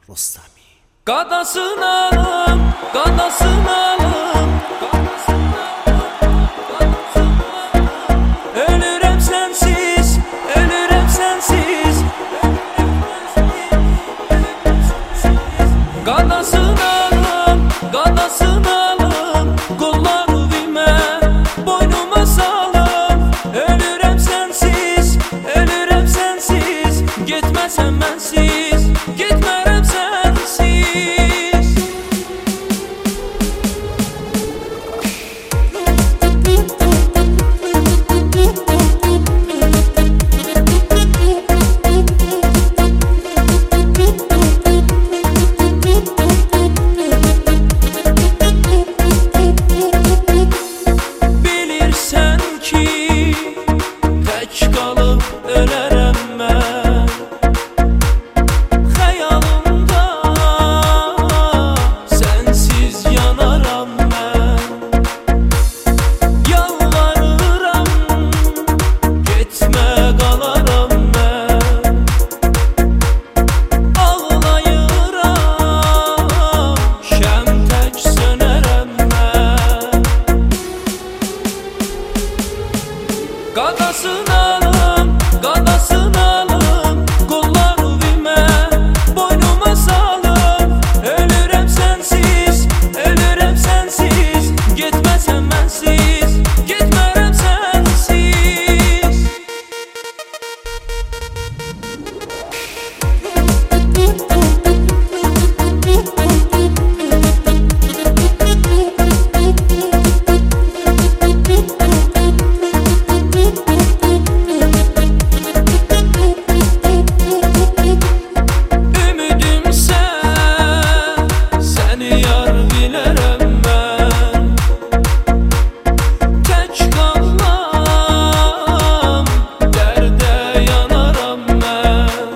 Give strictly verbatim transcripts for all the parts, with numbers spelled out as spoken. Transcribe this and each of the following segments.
Rostami. Qadasını alım, qadasını alım, ölürəm sənsiz, ölürəm sənsiz. Qadasını alım, qadasını alım, qollarımı boynuma salım. Ölürəm sənsiz, ölürəm sənsiz, getməsən mənsiz, getmərəm sənsiz. Bilirsən ki, tək qalıb ölərəm mən. Xəyalımda sənsiz yanaram mən. Yalvarıram, getmə qalaram mən. Ağlayıram, şəm tək sönərəm mən. Qadasını alım, qadasını alım, qollarımı boynuma salım. Ölürəm sənsiz, ölürəm sənsiz, getməsən mənsiz, getmərəm sənsiz. Ümidim sən, səni yar bilərəm mən. Tək qalmam, dərdə yanaram mən.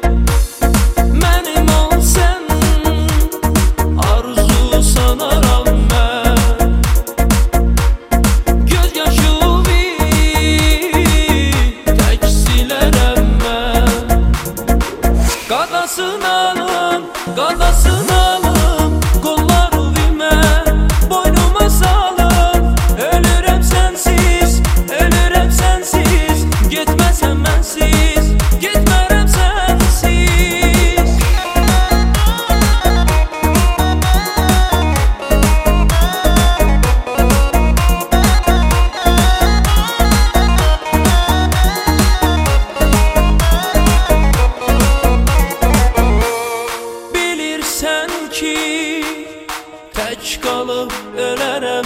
Mənim ol sən, arzu sanaram mən. Göz yaşımı tək silərəm mən. Qadasını alım, qadasını alım, qollarımı boynuma salım. Ölürəm sənsiz, ölürəm sənsiz, getməsən mənsiz, getmərəm sənsiz. Bilirsən ki, tək qalıb ölərəm